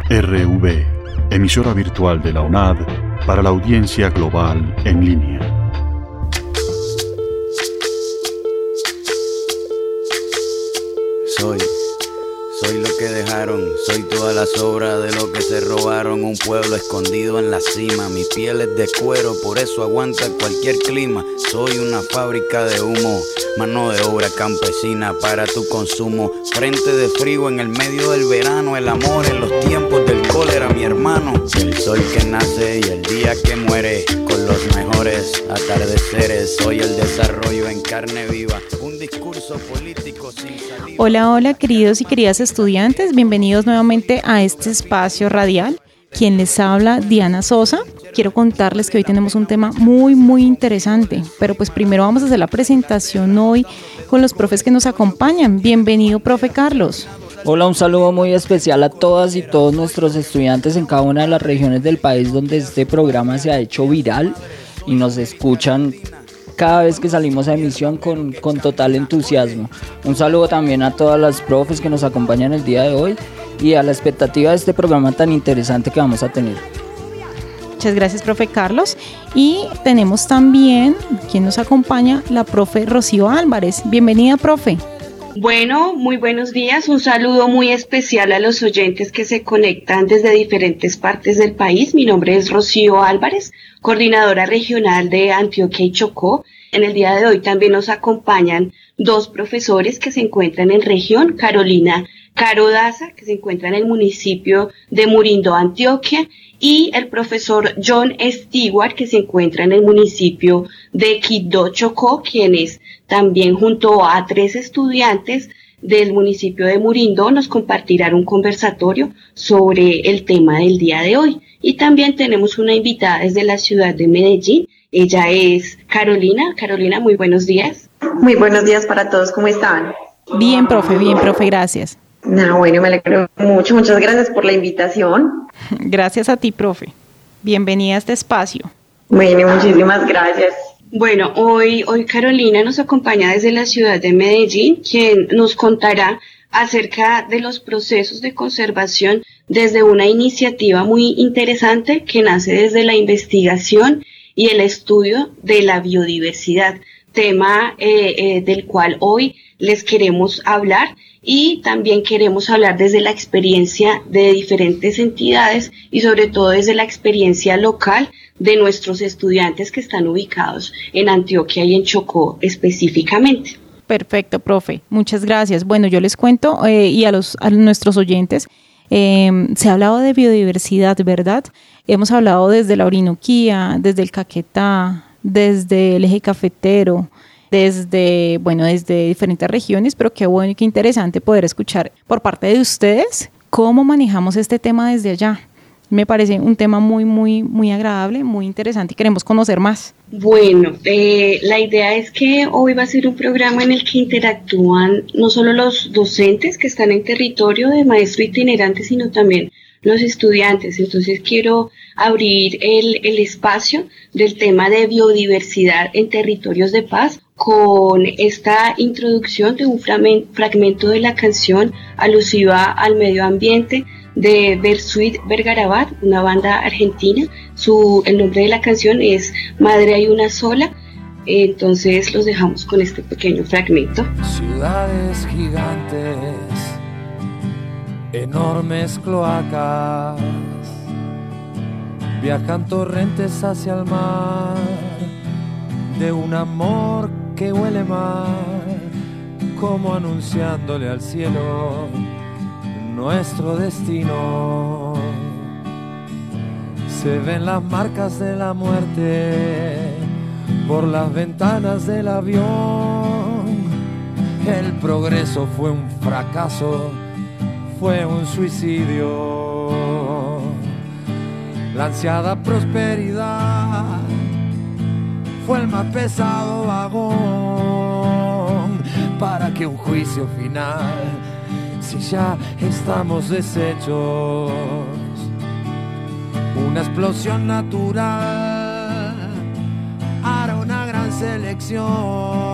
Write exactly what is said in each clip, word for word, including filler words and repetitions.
R V, emisora virtual de la U N A D para la audiencia global en línea. Soy, soy lo que dejaron, soy toda la sobra de lo que se robaron. Un pueblo escondido en la cima, mi piel es de cuero, por eso aguanta cualquier clima. Soy una fábrica de humo, mano de obra campesina para tu consumo. Frente de frío en el medio del verano, el amor en los tiempos del cólera, mi hermano. El sol que nace y el día que muere, con los mejores atardeceres. Soy el desarrollo en carne viva, un discurso político sin salida. Hola, hola queridos y queridas estudiantes, bienvenidos nuevamente a este espacio radial. Quien les habla, Diana Sosa. Quiero contarles que hoy tenemos un tema muy muy interesante, pero pues primero vamos a hacer la presentación hoy con los profes que nos acompañan. Bienvenido, profe Carlos. Hola, un saludo muy especial a todas y todos nuestros estudiantes en cada una de las regiones del país donde este programa se ha hecho viral y nos escuchan cada vez que salimos a emisión con, con total entusiasmo. Un saludo también a todas las profes que nos acompañan el día de hoy y a la expectativa de este programa tan interesante que vamos a tener. Muchas gracias, profe Carlos. Y tenemos también, quien nos acompaña, la profe Rocío Álvarez. Bienvenida, profe. Bueno, muy buenos días. Un saludo muy especial a los oyentes que se conectan desde diferentes partes del país. Mi nombre es Rocío Álvarez, coordinadora regional de Antioquia y Chocó. En el día de hoy también nos acompañan dos profesores que se encuentran en región, Carolina Caro Daza, que se encuentra en el municipio de Murindo, Antioquia, y el profesor John Stewart, que se encuentra en el municipio de Quibdó, Chocó, quienes también junto a tres estudiantes del municipio de Murindo nos compartirán un conversatorio sobre el tema del día de hoy. Y también tenemos una invitada desde la ciudad de Medellín. Ella es Carolina. Carolina, muy buenos días. Muy buenos días para todos, ¿cómo están? Bien, profe, bien, profe, gracias. No, bueno, me alegro mucho, muchas gracias por la invitación. Gracias a ti, profe. Bienvenida a este espacio. Bueno, muchísimas gracias. Bueno, hoy, hoy Carolina nos acompaña desde la ciudad de Medellín, quien nos contará acerca de los procesos de conservación desde una iniciativa muy interesante que nace desde la investigación y el estudio de la biodiversidad, tema eh, eh, del cual hoy les queremos hablar. Y también queremos hablar desde la experiencia de diferentes entidades y sobre todo desde la experiencia local de nuestros estudiantes que están ubicados en Antioquia y en Chocó específicamente. Perfecto, profe. Muchas gracias. Bueno, yo les cuento eh, y a, los, a nuestros oyentes, eh, se ha hablado de biodiversidad, ¿verdad? Hemos hablado desde la Orinoquía, desde el Caquetá, desde el eje cafetero, desde, bueno, desde diferentes regiones, pero qué bueno y qué interesante poder escuchar por parte de ustedes cómo manejamos este tema desde allá. Me parece un tema muy, muy, muy agradable, muy interesante y queremos conocer más. Bueno, eh, la idea es que hoy va a ser un programa en el que interactúan no solo los docentes que están en territorio de maestro itinerante, sino también los estudiantes. Entonces quiero abrir el, el espacio del tema de biodiversidad en territorios de paz con esta introducción de un fragmento de la canción alusiva al medio ambiente de Bersuit Vergarabat, una banda argentina. Su, el nombre de la canción es Madre hay una sola. Entonces los dejamos con este pequeño fragmento. Ciudades gigantes, enormes cloacas, viajan torrentes hacia el mar, de un amor que huele mal, como anunciándole al cielo nuestro destino. Se ven las marcas de la muerte por las ventanas del avión. El progreso fue un fracaso, fue un suicidio. La ansiada prosperidad fue el más pesado vagón para que un juicio final, si ya estamos deshechos, una explosión natural hará una gran selección.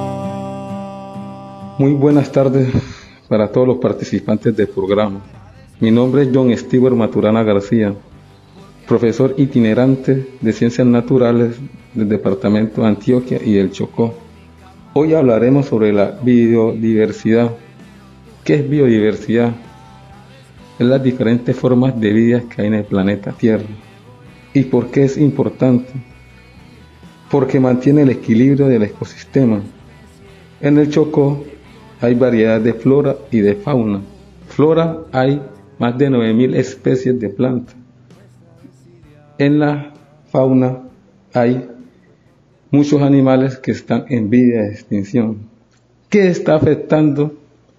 Muy buenas tardes para todos los participantes del programa. Mi nombre es John Stewart Maturana García, profesor itinerante de Ciencias Naturales del Departamento de Antioquia y del Chocó. Hoy hablaremos sobre la biodiversidad. ¿Qué es biodiversidad? Es las diferentes formas de vida que hay en el planeta Tierra. ¿Y por qué es importante? Porque mantiene el equilibrio del ecosistema. En el Chocó hay variedad de flora y de fauna. Flora hay más de nueve mil especies de plantas. En la fauna hay muchos animales que están en vía de extinción. ¿Qué está afectando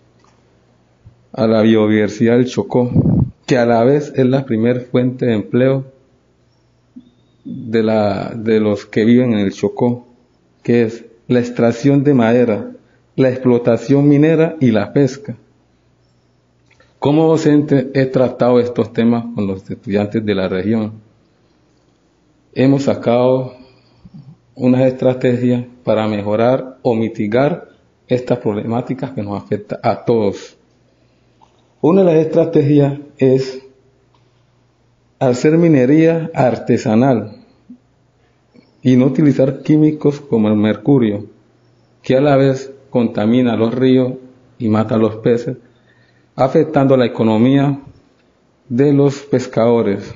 a la biodiversidad del Chocó? Que a la vez es la primera fuente de empleo de, la, de los que viven en el Chocó, que es la extracción de madera, la explotación minera y la pesca. Como docente he tratado estos temas con los estudiantes de la región. Hemos sacado unas estrategias para mejorar o mitigar estas problemáticas que nos afectan a todos. Una de las estrategias es hacer minería artesanal y no utilizar químicos como el mercurio, que a la vez contamina los ríos y mata a los peces, afectando la economía de los pescadores.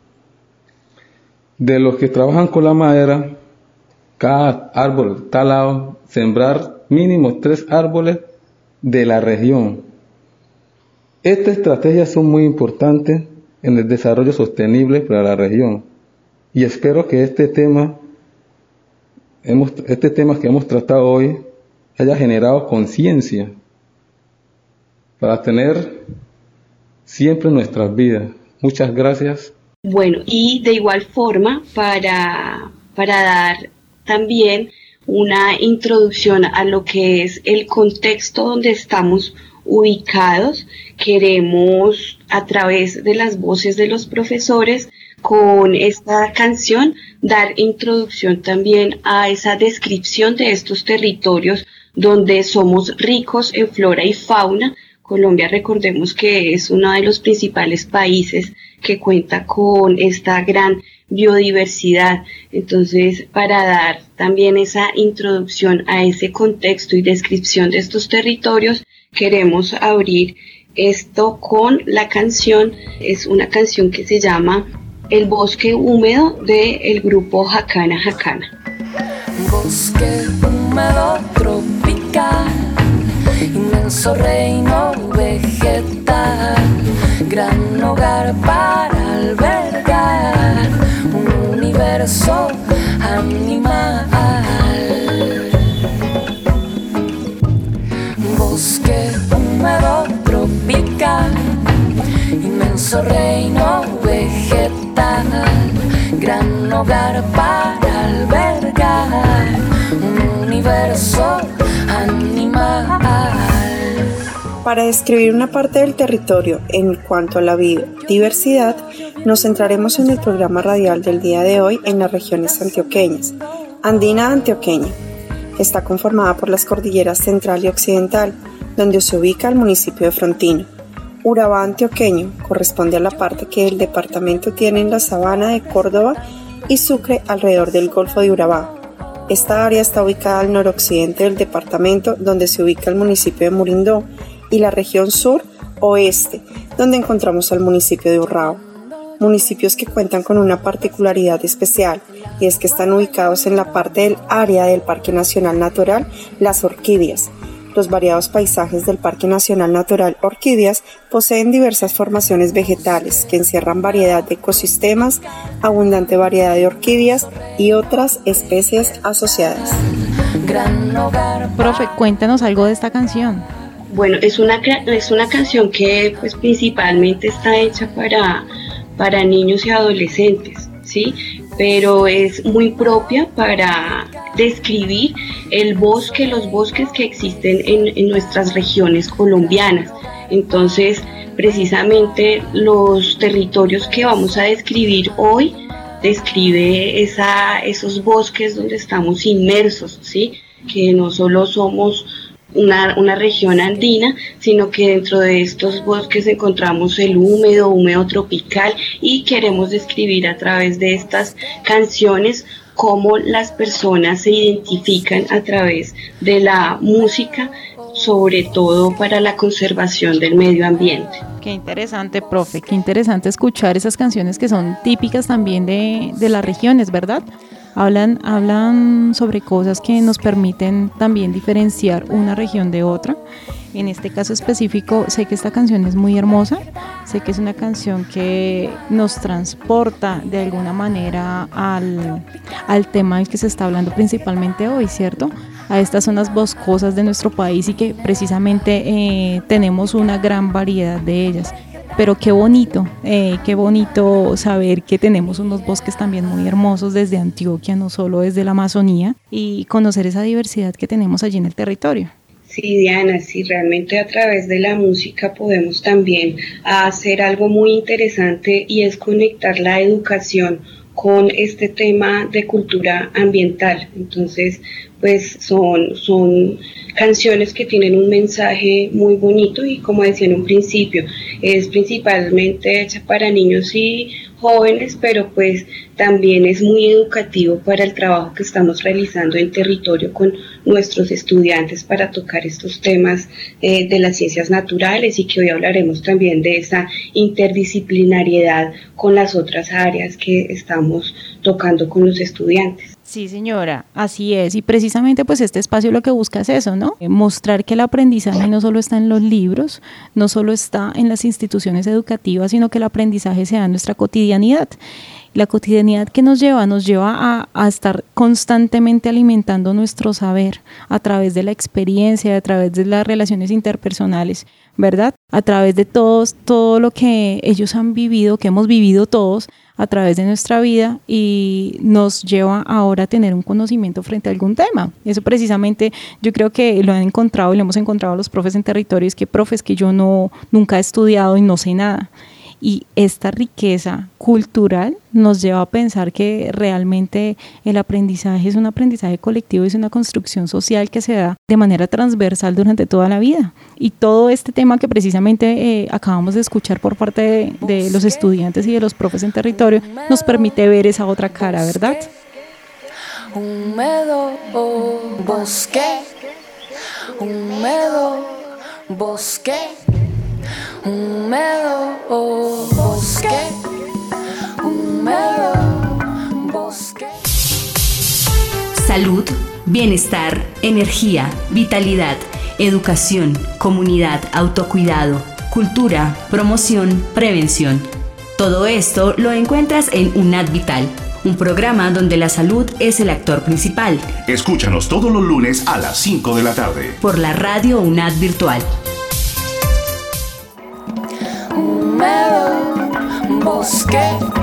De los que trabajan con la madera, cada árbol talado, sembrar mínimo tres árboles de la región. Estas estrategias son muy importantes en el desarrollo sostenible para la región y espero que este tema, hemos, este tema que hemos tratado hoy haya generado conciencia para tener siempre nuestras vidas. Muchas gracias. Bueno, y de igual forma, para, para dar también una introducción a lo que es el contexto donde estamos ubicados, queremos a través de las voces de los profesores con esta canción dar introducción también a esa descripción de estos territorios donde somos ricos en flora y fauna. Colombia, recordemos que es uno de los principales países que cuenta con esta gran biodiversidad. Entonces, para dar también esa introducción a ese contexto y descripción de estos territorios, queremos abrir esto con la canción. Es una canción que se llama El Bosque Húmedo del grupo Jacana Jacana. Bosque húmedo tropical, inmenso reino vegetal, gran hogar para albergar un universo animal. Bosque húmedo tropical, inmenso reino vegetal, gran hogar para albergar un universo animal. Para describir una parte del territorio en cuanto a la biodiversidad, nos centraremos en el programa radial del día de hoy en las regiones antioqueñas. Andina Antioqueña está conformada por las cordilleras central y occidental, donde se ubica el municipio de Frontino. Urabá Antioqueño corresponde a la parte que el departamento tiene en la sabana de Córdoba y Sucre alrededor del Golfo de Urabá. Esta área está ubicada al noroccidente del departamento, donde se ubica el municipio de Murindó, y la región sur-oeste, donde encontramos al municipio de Urrao. Municipios que cuentan con una particularidad especial, y es que están ubicados en la parte del área del Parque Nacional Natural Las Orquídeas. Los variados paisajes del Parque Nacional Natural Orquídeas poseen diversas formaciones vegetales que encierran variedad de ecosistemas, abundante variedad de orquídeas y otras especies asociadas. Profe, cuéntanos algo de esta canción. Bueno, es una, es una canción que pues principalmente está hecha para, para niños y adolescentes, ¿sí? Pero es muy propia para describir el bosque, los bosques que existen en, en nuestras regiones colombianas. Entonces, precisamente los territorios que vamos a describir hoy describe esa, esos bosques donde estamos inmersos, ¿sí? Que no solo somos una, una región andina, sino que dentro de estos bosques encontramos el húmedo, húmedo tropical, y queremos describir a través de estas canciones cómo las personas se identifican a través de la música, sobre todo para la conservación del medio ambiente. Qué interesante, profe, qué interesante escuchar esas canciones que son típicas también de, de las regiones, ¿verdad? Hablan, hablan sobre cosas que nos permiten también diferenciar una región de otra. En este caso específico, sé que esta canción es muy hermosa, sé que es una canción que nos transporta de alguna manera al, al tema del que se está hablando principalmente hoy, ¿cierto? A estas zonas boscosas de nuestro país y que precisamente eh, tenemos una gran variedad de ellas. Pero qué bonito, eh, qué bonito saber que tenemos unos bosques también muy hermosos desde Antioquia, no solo desde la Amazonía, y conocer esa diversidad que tenemos allí en el territorio. Sí, Diana, sí, realmente a través de la música podemos también hacer algo muy interesante, y es conectar la educación con este tema de cultura ambiental. Entonces, pues son, son canciones que tienen un mensaje muy bonito, y como decía en un principio, es principalmente hecha para niños y jóvenes, pero pues también es muy educativo para el trabajo que estamos realizando en territorio con nuestros estudiantes para tocar estos temas eh, de las ciencias naturales, y que hoy hablaremos también de esa interdisciplinariedad con las otras áreas que estamos tocando con los estudiantes. Sí, señora, así es, y precisamente pues este espacio lo que busca es eso, ¿no? Mostrar que el aprendizaje no solo está en los libros, no solo está en las instituciones educativas, sino que el aprendizaje se da en nuestra cotidianidad. La cotidianidad que nos lleva, nos lleva a, a estar constantemente alimentando nuestro saber a través de la experiencia, a través de las relaciones interpersonales, ¿verdad? A través de todos, todo lo que ellos han vivido, que hemos vivido todos a través de nuestra vida, y nos lleva ahora a tener un conocimiento frente a algún tema. Eso precisamente yo creo que lo han encontrado y lo hemos encontrado los profes en territorios, que profes que yo no, nunca he estudiado y no sé nada. Y esta riqueza cultural nos lleva a pensar que realmente el aprendizaje es un aprendizaje colectivo, es una construcción social que se da de manera transversal durante toda la vida. Y todo este tema que precisamente eh, acabamos de escuchar por parte de, de los estudiantes y de los profes en territorio nos permite ver esa otra cara, ¿verdad? Húmedo bosque, húmedo bosque. Húmedo bosque, húmedo bosque. Salud, bienestar, energía, vitalidad, educación, comunidad, autocuidado, cultura, promoción, prevención. Todo esto lo encuentras en UNAD Vital, un programa donde la salud es el actor principal. Escúchanos todos los lunes a las cinco de la tarde. Por la radio UNAD Virtual. Bosque.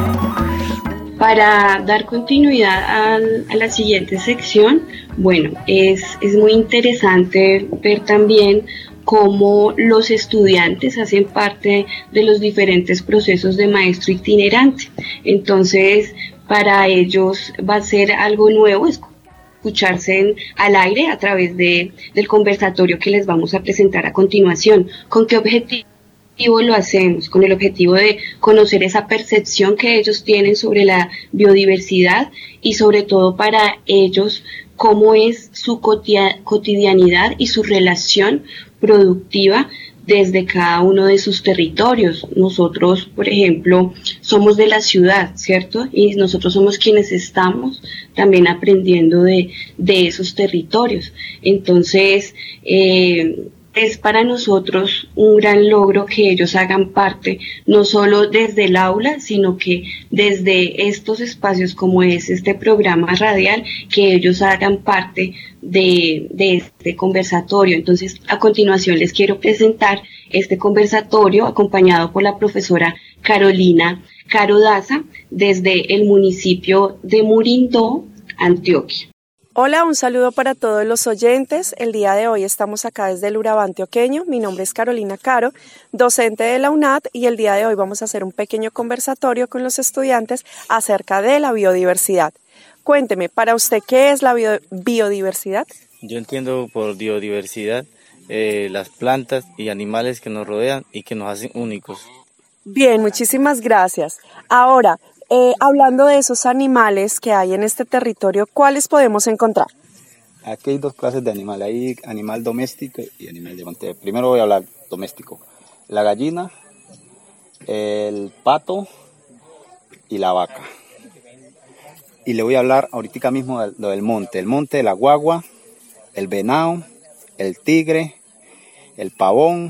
Para dar continuidad a, a la siguiente sección, bueno, es, es muy interesante ver también cómo los estudiantes hacen parte de los diferentes procesos de maestro itinerante. Entonces, para ellos va a ser algo nuevo escucharse en, al aire a través de, del conversatorio que les vamos a presentar a continuación. ¿Con qué objetivo lo hacemos? Con el objetivo de conocer esa percepción que ellos tienen sobre la biodiversidad, y sobre todo para ellos cómo es su cotidianidad y su relación productiva desde cada uno de sus territorios. Nosotros, por ejemplo, somos de la ciudad, ¿cierto? Y nosotros somos quienes estamos también aprendiendo de, de esos territorios. Entonces, eh, es para nosotros un gran logro que ellos hagan parte, no solo desde el aula, sino que desde estos espacios como es este programa radial, que ellos hagan parte de, de este conversatorio. Entonces, a continuación les quiero presentar este conversatorio acompañado por la profesora Carolina Caro Daza desde el municipio de Murindó, Antioquia. Hola, un saludo para todos los oyentes. El día de hoy estamos acá desde el Urabá antioqueño. Mi nombre es Carolina Caro, docente de la UNAD, y el día de hoy vamos a hacer un pequeño conversatorio con los estudiantes acerca de la biodiversidad. Cuénteme, para usted, ¿qué es la bio- biodiversidad? Yo entiendo por biodiversidad eh, las plantas y animales que nos rodean y que nos hacen únicos. Bien, muchísimas gracias. Ahora, eh, hablando de esos animales que hay en este territorio, ¿cuáles podemos encontrar? Aquí hay dos clases de animales, hay animal doméstico y animal de monte. Primero voy a hablar doméstico. La gallina, el pato y la vaca. Y le voy a hablar ahorita mismo de lo del monte. El monte de la guagua, el venado, el tigre, el pavón,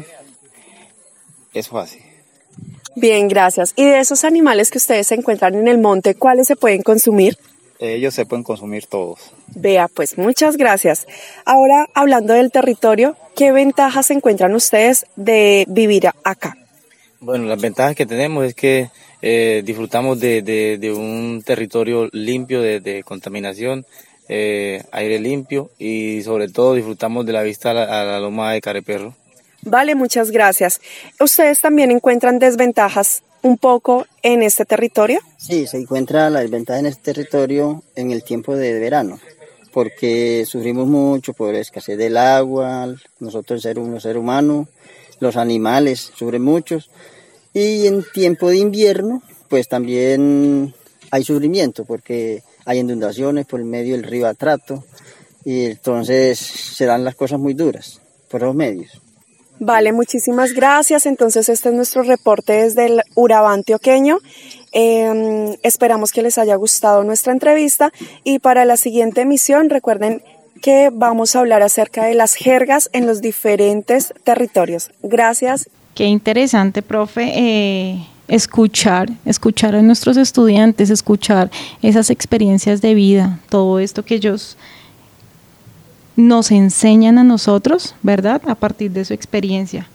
eso así. Bien, gracias. ¿Y de esos animales que ustedes se encuentran en el monte, cuáles se pueden consumir? Ellos se pueden consumir todos. Vea, pues muchas gracias. Ahora, hablando del territorio, ¿qué ventajas encuentran ustedes de vivir acá? Bueno, las ventajas que tenemos es que eh, disfrutamos de, de, de un territorio limpio de, de contaminación, eh, aire limpio y sobre todo disfrutamos de la vista a la, a la loma de Careperro. Vale, muchas gracias. ¿Ustedes también encuentran desventajas un poco en este territorio? Sí, se encuentra la desventaja en este territorio en el tiempo de verano, porque sufrimos mucho por la escasez del agua, nosotros ser un ser humano, los animales sufren mucho, y en tiempo de invierno pues también hay sufrimiento porque hay inundaciones por el medio del río Atrato y entonces se dan las cosas muy duras por los medios. Vale, muchísimas gracias. Entonces este es nuestro reporte desde el Urabá antioqueño. Eh, esperamos que les haya gustado nuestra entrevista y para la siguiente emisión recuerden que vamos a hablar acerca de las jergas en los diferentes territorios. Gracias. Qué interesante, profe, eh, escuchar, escuchar a nuestros estudiantes, escuchar esas experiencias de vida, todo esto que ellos nos enseñan a nosotros, ¿verdad? A partir de su experiencia.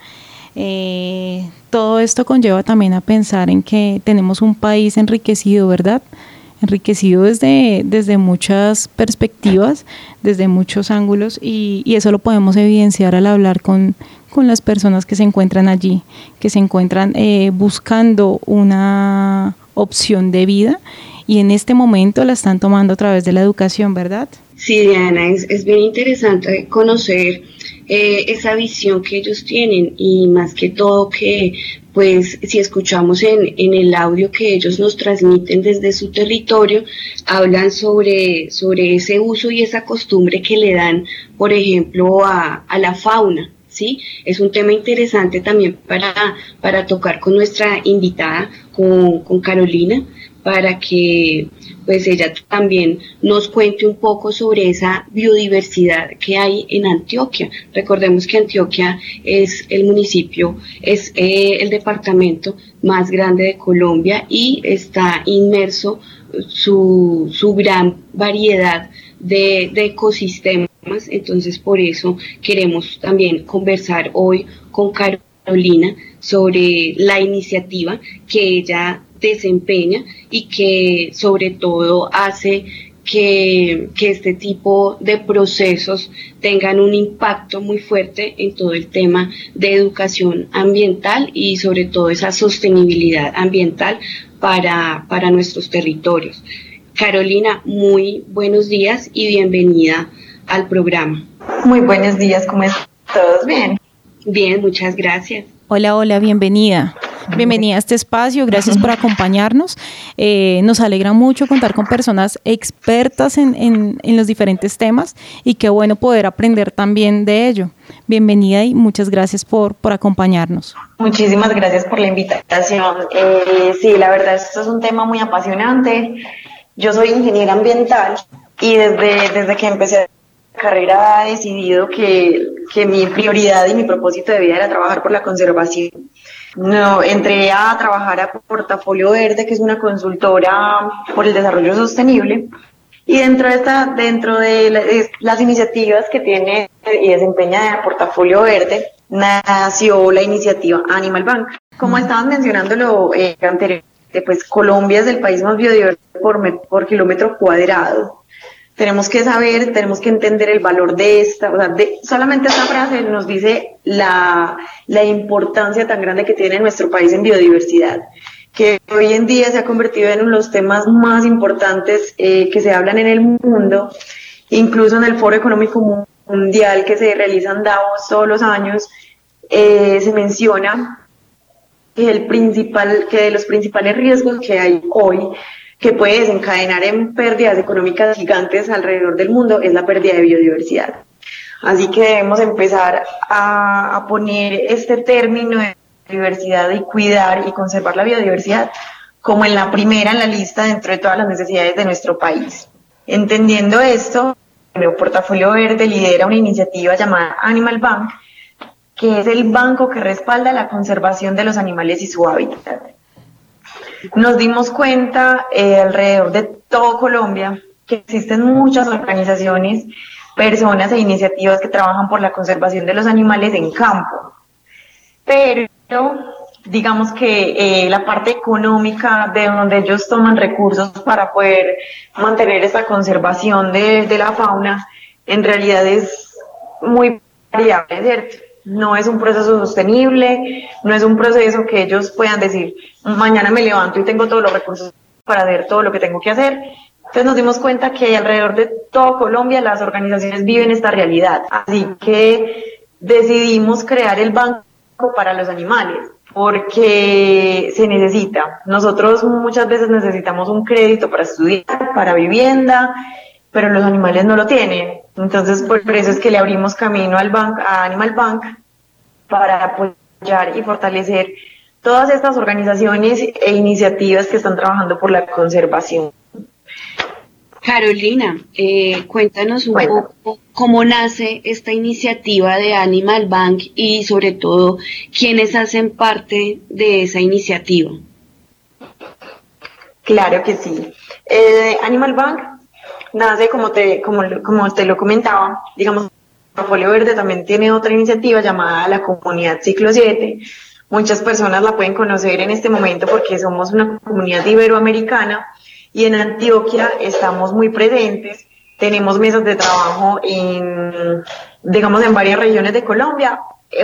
Eh, todo esto conlleva también a pensar en que tenemos un país enriquecido, ¿verdad? Enriquecido desde, desde muchas perspectivas, desde muchos ángulos y, y eso lo podemos evidenciar al hablar con, con las personas que se encuentran allí, que se encuentran eh, buscando una opción de vida y en este momento la están tomando a través de la educación, ¿verdad? Sí, Diana, es, es bien interesante conocer eh, esa visión que ellos tienen y más que todo que pues si escuchamos en, en el audio que ellos nos transmiten desde su territorio, hablan sobre, sobre ese uso y esa costumbre que le dan, por ejemplo, a, a la fauna. ¿Sí? Es un tema interesante también para, para tocar con nuestra invitada, con, con Carolina, para que pues ella también nos cuente un poco sobre esa biodiversidad que hay en Antioquia. Recordemos que Antioquia es el municipio, es eh, el departamento más grande de Colombia y está inmerso su, su gran variedad de, de ecosistemas. Entonces por eso queremos también conversar hoy con Carolina sobre la iniciativa que ella desempeña y que sobre todo hace que, que este tipo de procesos tengan un impacto muy fuerte en todo el tema de educación ambiental y sobre todo esa sostenibilidad ambiental para, para nuestros territorios. Carolina, muy buenos días y bienvenida al programa. Muy buenos días, ¿cómo están? ¿Todos bien? Bien, muchas gracias. Hola, hola, bienvenida. Bienvenida a este espacio, gracias por acompañarnos. Eh, nos alegra mucho contar con personas expertas en, en, en los diferentes temas y qué bueno poder aprender también de ello. Bienvenida y muchas gracias por, por acompañarnos. Muchísimas gracias por la invitación. Eh, sí, la verdad, esto es un tema muy apasionante. Yo soy ingeniera ambiental y desde, desde que empecé la carrera he decidido que, que mi prioridad y mi propósito de vida era trabajar por la conservación. No, entré a trabajar a Portafolio Verde, que es una consultora por el desarrollo sostenible, y dentro de esta, dentro de la, de las iniciativas que tiene y desempeña Portafolio Verde, nació la iniciativa Animal Bank. Como estaban mencionándolo eh, anteriormente, pues Colombia es el país más biodiverso por, por kilómetro cuadrado. Tenemos que saber, tenemos que entender el valor de esta, o sea, de, solamente esta frase nos dice la, la importancia tan grande que tiene nuestro país en biodiversidad, que hoy en día se ha convertido en uno de los temas más importantes eh, que se hablan en el mundo, incluso en el Foro Económico mundial que se realiza en Davos todos los años, eh, se menciona que, el principal, que de los principales riesgos que hay hoy, que puede desencadenar en pérdidas económicas gigantes alrededor del mundo, es la pérdida de biodiversidad. Así que debemos empezar a, a poner este término de biodiversidad y cuidar y conservar la biodiversidad como en la primera en la lista dentro de todas las necesidades de nuestro país. Entendiendo esto, el Portafolio Verde lidera una iniciativa llamada Animal Bank, que es el banco que respalda la conservación de los animales y su hábitat. Nos dimos cuenta eh, alrededor de todo Colombia que existen muchas organizaciones, personas e iniciativas que trabajan por la conservación de los animales en campo, pero digamos que eh, la parte económica de donde ellos toman recursos para poder mantener esa conservación de, de la fauna en realidad es muy variable, ¿cierto? No es un proceso sostenible, no es un proceso que ellos puedan decir, mañana me levanto y tengo todos los recursos para hacer todo lo que tengo que hacer. Entonces nos dimos cuenta que alrededor de todo Colombia las organizaciones viven esta realidad. Así que decidimos crear el Banco para los Animales, porque se necesita. Nosotros muchas veces necesitamos un crédito para estudiar, para vivienda, pero los animales no lo tienen. Entonces, por eso es que le abrimos camino al bank, a Animal Bank para apoyar y fortalecer todas estas organizaciones e iniciativas que están trabajando por la conservación. Carolina, eh, cuéntanos un bueno. poco cómo nace esta iniciativa de Animal Bank y sobre todo quiénes hacen parte de esa iniciativa. Claro que sí. Eh, Animal Bank nace, como te, como, como te lo comentaba, digamos, Portafolio Verde también tiene otra iniciativa llamada la Comunidad Ciclo siete. Muchas personas la pueden conocer en este momento porque somos una comunidad iberoamericana y en Antioquia estamos muy presentes. Tenemos mesas de trabajo en, digamos, en varias regiones de Colombia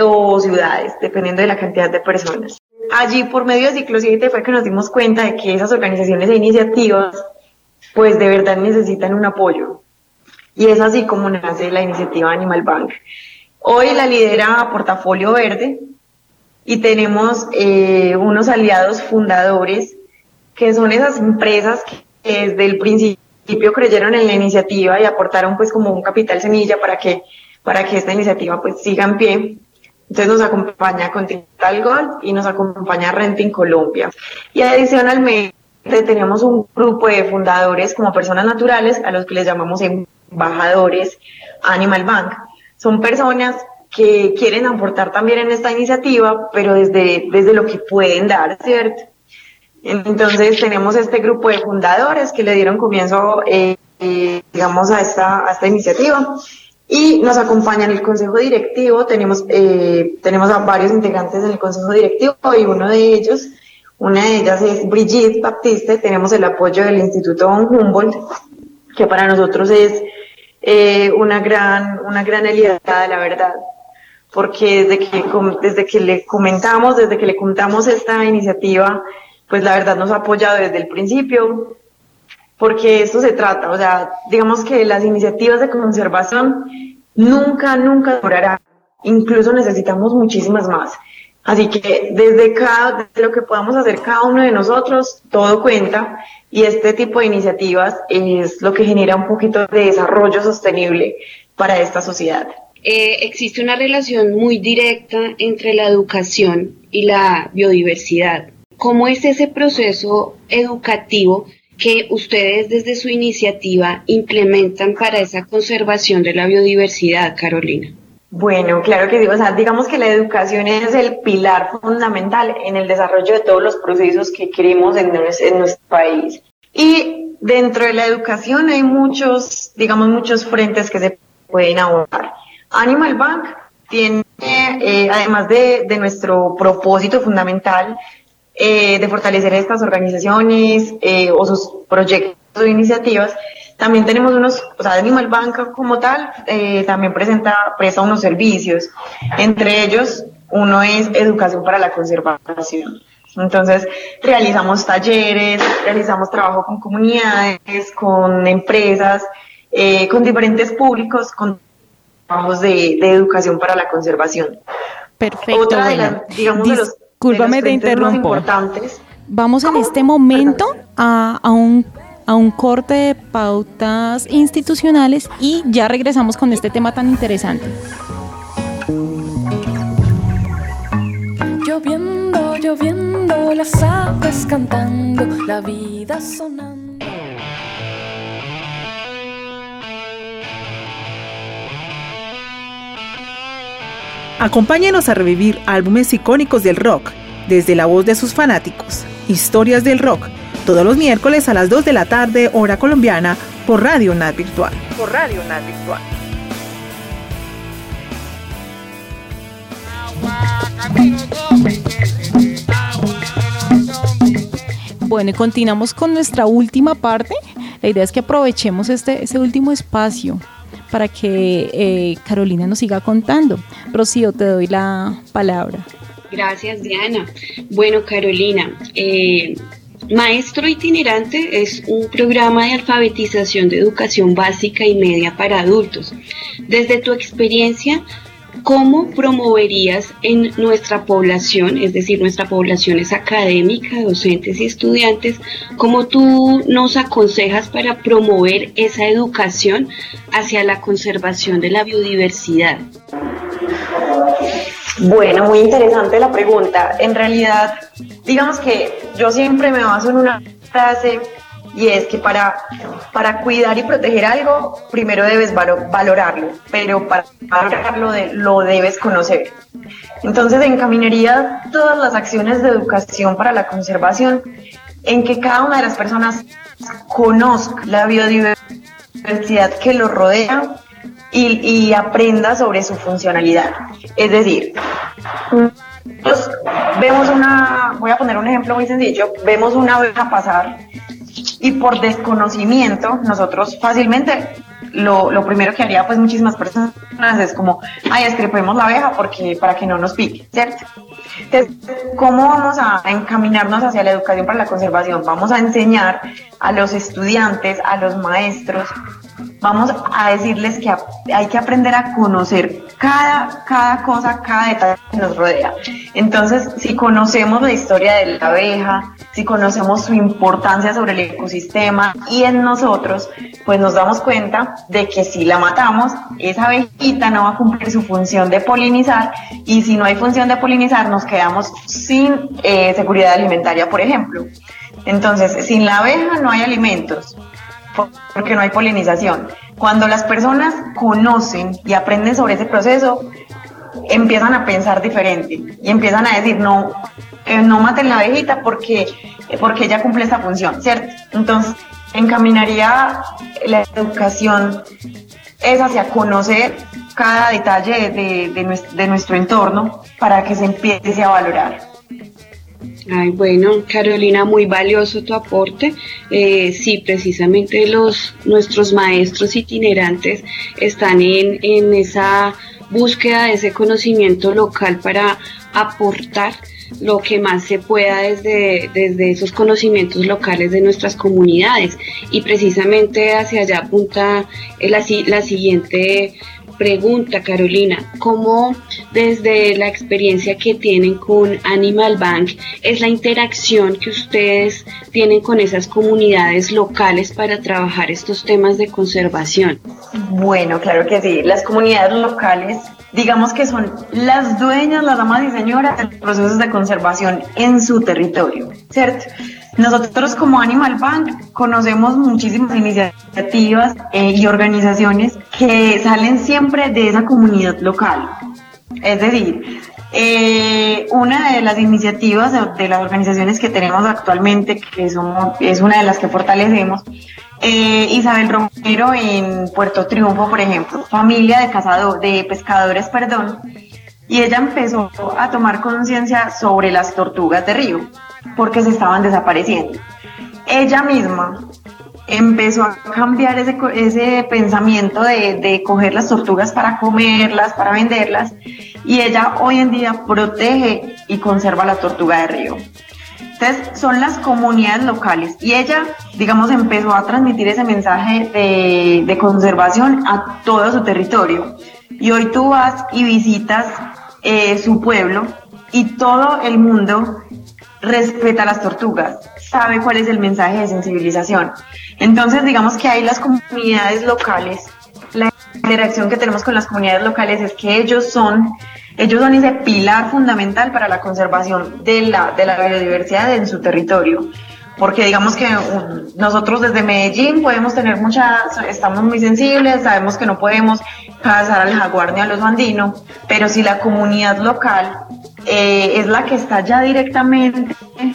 o ciudades, dependiendo de la cantidad de personas. Allí, por medio de Ciclo siete, fue que nos dimos cuenta de que esas organizaciones e iniciativas pues de verdad necesitan un apoyo. Y es así como nace la iniciativa Animal Bank. Hoy la lidera Portafolio Verde y tenemos eh, unos aliados fundadores que son esas empresas que desde el principio creyeron en la iniciativa y aportaron pues como un capital semilla para que, para que esta iniciativa pues siga en pie. Entonces nos acompaña Continental Gold y nos acompaña Renting Colombia. Y adicionalmente tenemos un grupo de fundadores como personas naturales a los que les llamamos embajadores Animal Bank. Son personas que quieren aportar también en esta iniciativa, pero desde, desde lo que pueden dar, ¿cierto? Entonces tenemos este grupo de fundadores que le dieron comienzo, eh, eh, digamos, a esta, a esta iniciativa y nos acompañan el consejo directivo. Tenemos, eh, tenemos a varios integrantes en el consejo directivo y uno de ellos Una de ellas es Brigitte Baptiste. Tenemos el apoyo del Instituto Von Humboldt, que para nosotros es eh, una gran una gran aliada, la verdad, porque desde que, desde que le comentamos, desde que le contamos esta iniciativa, pues la verdad nos ha apoyado desde el principio, porque esto se trata, o sea, digamos que las iniciativas de conservación nunca, nunca durarán, incluso necesitamos muchísimas más. Así que desde, cada, desde lo que podamos hacer cada uno de nosotros, todo cuenta, y este tipo de iniciativas es lo que genera un poquito de desarrollo sostenible para esta sociedad. Eh, existe una relación muy directa entre la educación y la biodiversidad. ¿Cómo es ese proceso educativo que ustedes desde su iniciativa implementan para esa conservación de la biodiversidad, Carolina? Bueno, claro que sí, o sea, digamos que la educación es el pilar fundamental en el desarrollo de todos los procesos que queremos en, en nuestro país. Y dentro de la educación hay muchos, digamos, muchos frentes que se pueden abordar. Animal Bank tiene, eh, además de, de nuestro propósito fundamental eh, de fortalecer estas organizaciones eh, o sus proyectos o iniciativas, también tenemos unos, o sea, Animal Bank como tal, eh, también presenta, presta unos servicios. Entre ellos, uno es educación para la conservación. Entonces, realizamos talleres, realizamos trabajo con comunidades, con empresas, eh, con diferentes públicos, con trabajos de, de educación para la conservación. Perfecto. Otra de bueno. las, digamos, de los, Discúlpame, de te los interrumpo. importantes. Vamos en este momento a, a, un, a un corte de pautas institucionales y ya regresamos con este tema tan interesante. Lloviendo, lloviendo, las aves cantando, la vida sonando. Acompáñenos a revivir álbumes icónicos del rock, desde la voz de sus fanáticos. Historias del rock, todos los miércoles a las dos de la tarde, hora colombiana, por Radio UNAD Virtual. Por Radio UNAD Virtual. Bueno, y continuamos con nuestra última parte. La idea es que aprovechemos este, este último espacio para que eh, Carolina nos siga contando. Rocío, te doy la palabra. Gracias, Diana. Bueno, Carolina, eh, Maestro Itinerante es un programa de alfabetización de educación básica y media para adultos. Desde tu experiencia, ¿cómo promoverías en nuestra población, es decir, nuestra población es académica, docentes y estudiantes, cómo tú nos aconsejas para promover esa educación hacia la conservación de la biodiversidad? Bueno, muy interesante la pregunta. En realidad, digamos que yo siempre me baso en una frase y es que para, para cuidar y proteger algo, primero debes valo- valorarlo, pero para valorarlo de, lo debes conocer. Entonces encaminaría todas las acciones de educación para la conservación en que cada una de las personas conozca la biodiversidad que lo rodea y, y aprenda sobre su funcionalidad. Es decir, nosotros vemos una, voy a poner un ejemplo muy sencillo, vemos una abeja pasar y por desconocimiento nosotros fácilmente lo, lo primero que haría pues muchísimas personas es como, ay, estirpemos la abeja porque para que no nos pique, ¿cierto? Entonces, ¿cómo vamos a encaminarnos hacia la educación para la conservación? Vamos a enseñar a los estudiantes, a los maestros, vamos a decirles que hay que aprender a conocer cada, cada cosa, cada detalle que nos rodea. Entonces, si conocemos la historia de la abeja, si conocemos su importancia sobre el ecosistema y en nosotros, pues nos damos cuenta de que si la matamos, esa abejita no va a cumplir su función de polinizar, y si no hay función de polinizar, nos quedamos sin eh, seguridad alimentaria, por ejemplo. Entonces, sin la abeja no hay alimentos, porque no hay polinización. Cuando las personas conocen y aprenden sobre ese proceso, empiezan a pensar diferente y empiezan a decir, no, eh, no maten la abejita porque, porque ella cumple esta función, ¿cierto? Entonces, encaminaría la educación es hacia conocer cada detalle de, de, nuestro, de nuestro entorno para que se empiece a valorar. Ay, bueno, Carolina, muy valioso tu aporte. Eh, sí, precisamente los nuestros maestros itinerantes están en, en esa búsqueda de ese conocimiento local para aportar lo que más se pueda desde, desde esos conocimientos locales de nuestras comunidades. Y precisamente hacia allá apunta la, la siguiente pregunta, Carolina. ¿Cómo desde la experiencia que tienen con Animal Bank es la interacción que ustedes tienen con esas comunidades locales para trabajar estos temas de conservación? Bueno, claro que sí. Las comunidades locales, digamos que son las dueñas, las amas y señoras de los procesos de conservación en su territorio, ¿cierto? Nosotros como Animal Bank conocemos muchísimas iniciativas eh, y organizaciones que salen siempre de esa comunidad local. Es decir, eh, una de las iniciativas de, de las organizaciones que tenemos actualmente, que somos, es una de las que fortalecemos, eh, Isabel Romero en Puerto Triunfo, por ejemplo, familia de cazadores, de pescadores, perdón, y ella empezó a tomar conciencia sobre las tortugas de río, porque se estaban desapareciendo. Ella misma empezó a cambiar ese, ese pensamiento de, de coger las tortugas para comerlas, para venderlas, y ella hoy en día protege y conserva la tortuga de río. Entonces, son las comunidades locales, y ella, digamos, empezó a transmitir ese mensaje de, de conservación a todo su territorio. Y hoy tú vas y visitas eh, su pueblo y todo el mundo respeta a las tortugas, sabe cuál es el mensaje de sensibilización. Entonces, digamos que ahí las comunidades locales, la interacción que tenemos con las comunidades locales es que ellos son, ellos son ese pilar fundamental para la conservación de la, de la biodiversidad en su territorio. Porque digamos que um, nosotros desde Medellín podemos tener muchas, estamos muy sensibles, sabemos que no podemos cazar al jaguar ni al oso andino, pero si la comunidad local eh, es la que está ya directamente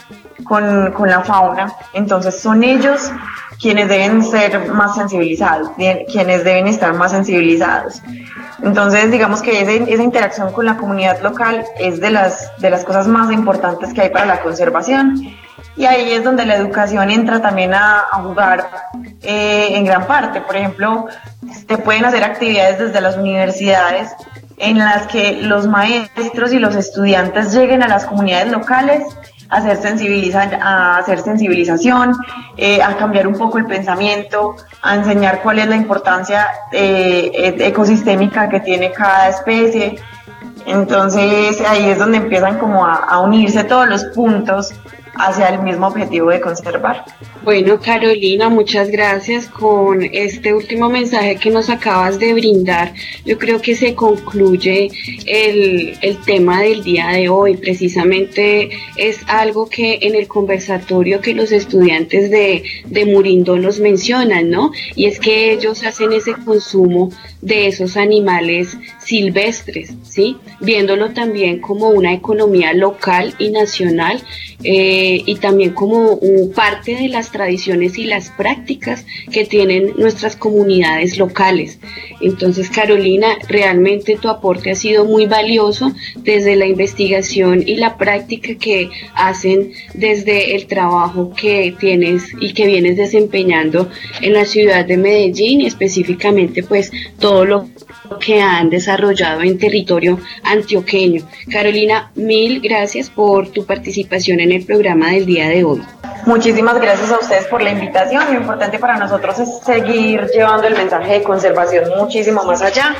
con, con la fauna, entonces son ellos quienes deben ser más sensibilizados, quienes deben estar más sensibilizados. Entonces, digamos que ese, esa interacción con la comunidad local es de las, de las cosas más importantes que hay para la conservación. Y ahí es donde la educación entra también a, a jugar eh, en gran parte. Por ejemplo, se pueden hacer actividades desde las universidades en las que los maestros y los estudiantes lleguen a las comunidades locales a hacer, sensibiliza- a hacer sensibilización, eh, a cambiar un poco el pensamiento, a enseñar cuál es la importancia eh, ecosistémica que tiene cada especie. Entonces ahí es donde empiezan como a, a unirse todos los puntos hacia el mismo objetivo de conservar. Bueno, Carolina, muchas gracias. Con este último mensaje que nos acabas de brindar, yo creo que se concluye el, el tema del día de hoy. Precisamente es algo que en el conversatorio que los estudiantes de, de Murindo nos mencionan, ¿no? Y es que ellos hacen ese consumo de esos animales silvestres, ¿sí? Viéndolo también como una economía local y nacional, eh, y también como un, parte de las tradiciones y las prácticas que tienen nuestras comunidades locales. Entonces, Carolina, realmente tu aporte ha sido muy valioso desde la investigación y la práctica que hacen desde el trabajo que tienes y que vienes desempeñando en la ciudad de Medellín, y específicamente pues todo lo que han desarrollado en territorio antioqueño. Carolina, mil gracias por tu participación en el programa del día de hoy. Muchísimas gracias a ustedes por la invitación. Lo importante para nosotros es seguir llevando el mensaje de conservación muchísimo más allá.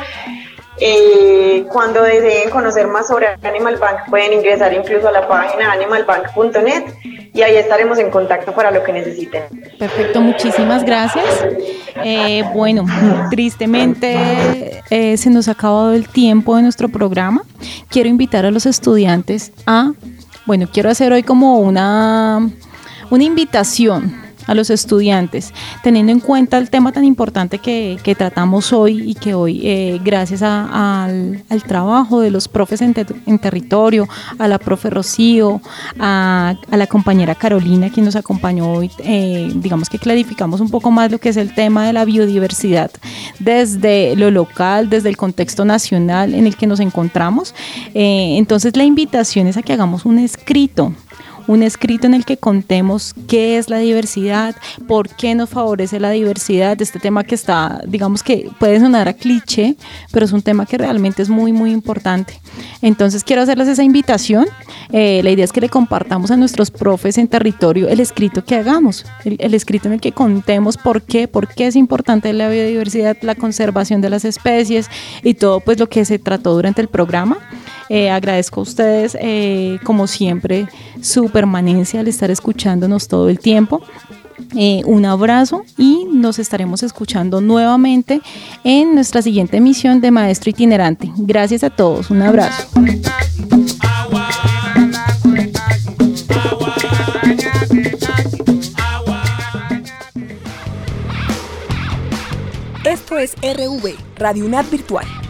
Eh, cuando deseen conocer más sobre Animal Bank pueden ingresar incluso a la página animal bank punto net y ahí estaremos en contacto para lo que necesiten. Perfecto, muchísimas gracias. Eh, bueno, tristemente eh, se nos ha acabado el tiempo de nuestro programa. Quiero invitar a los estudiantes a, bueno, quiero hacer hoy como una, una invitación a los estudiantes, teniendo en cuenta el tema tan importante que, que tratamos hoy y que hoy, eh, gracias a, a, al, al trabajo de los profes en, ter, en territorio, a la profe Rocío, a, a la compañera Carolina, quien nos acompañó hoy, eh, digamos que clarificamos un poco más lo que es el tema de la biodiversidad desde lo local, desde el contexto nacional en el que nos encontramos. Eh, entonces la invitación es a que hagamos un escrito, un escrito en el que contemos qué es la diversidad, por qué nos favorece la diversidad, este tema que está, digamos que puede sonar a cliché, pero es un tema que realmente es muy, muy importante. Entonces quiero hacerles esa invitación. Eh, la idea es que le compartamos a nuestros profes en territorio el escrito que hagamos, el, el escrito en el que contemos por qué, por qué es importante la biodiversidad, la conservación de las especies y todo pues lo que se trató durante el programa. Eh, agradezco a ustedes, eh, como siempre, su permanencia al estar escuchándonos todo el tiempo. Eh, un abrazo y nos estaremos escuchando nuevamente en nuestra siguiente emisión de Maestro Itinerante. Gracias a todos, un abrazo. Esto es R V, Radio UNAD Virtual.